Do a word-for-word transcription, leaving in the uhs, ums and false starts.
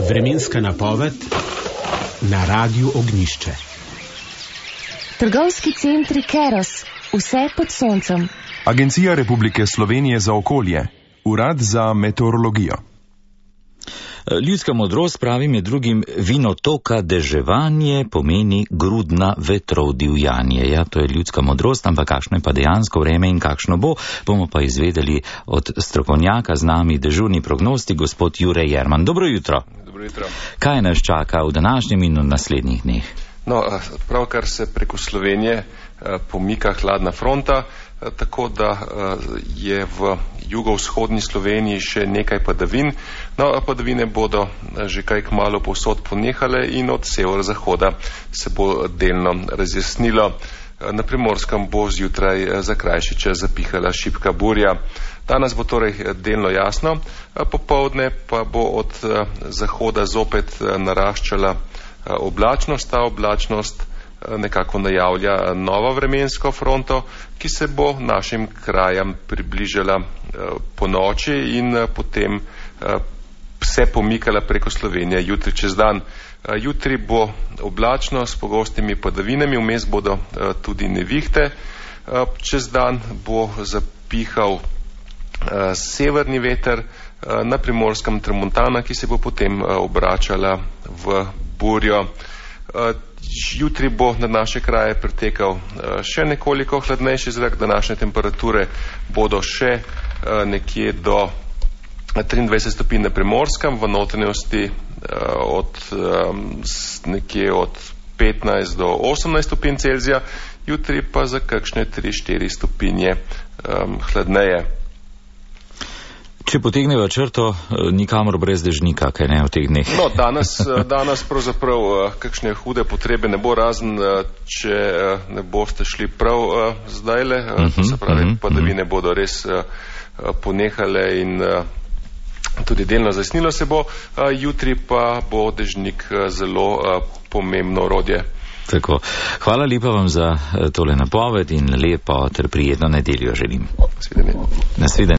Vremenska napoved na Radiu Ognjišče. Trgovski centri Keros, vse pod soncem. Agencija Republike Slovenije za okolje, Urad za meteorologijo. Ljudska modrost pravi med drugim vinotoka deževanje pomeni grudna vetrov divjanje. Ja, to je ljudska modrost, ampak kakšno je pa dejansko vreme in kakšno bo, bomo pa izvedeli od strokovnjaka z nami, dežurni prognosti, gospod Jure Jerman. Dobro jutro. Dobro jutro. Kaj nas čaka v današnjem in v naslednjih dneh? No, pravkar se preko Slovenije pomika hladna fronta, tako da je v jugovzhodni Sloveniji še nekaj padavin. No, padavine bodo že kaj kmalu povsod ponehale in od severozahoda se bo delno razjasnilo. Na Primorskem bo zjutraj za krajši čas zapihala šibka burja. Danes bo torej delno jasno, popoldne pa bo od zahoda zopet naraščala oblačnost. Ta oblačnost nekako najavlja novo vremensko fronto, ki se bo našim krajem približala po noči in potem se pomikala preko Slovenije jutri čez dan. Jutri bo oblačno s pogostimi padavinami, vmes bodo tudi nevihte. Čez dan bo zapihal severni veter, na Primorskem tramontana, ki se bo potem obračala v burjo. Jutri bo na naše kraje pritekal še nekoliko hladnejši zrak, današnje temperature bodo še nekje do triindvajset stopinj na Primorskem, v notranjosti od nekje od petnajst do osemnajst stopinj Celzija, jutri pa za kakšne tri štiri stopinje hladneje. Če potegneva črto, nikamor brez dežnika, kaj ne v teh dneh? No, danes, danes pravzaprav kakšne hude potrebe ne bo, razen če ne boste šli prav zdajle, to se pravi, padavine bodo res ponehale in tudi delno zajasnilo se bo, jutri pa bo dežnik zelo pomembno orodje. Tako. Hvala lepa vam za tole napoved in lepo ter prijetno nedeljo želim. Nasvidenje. Nasvidenje.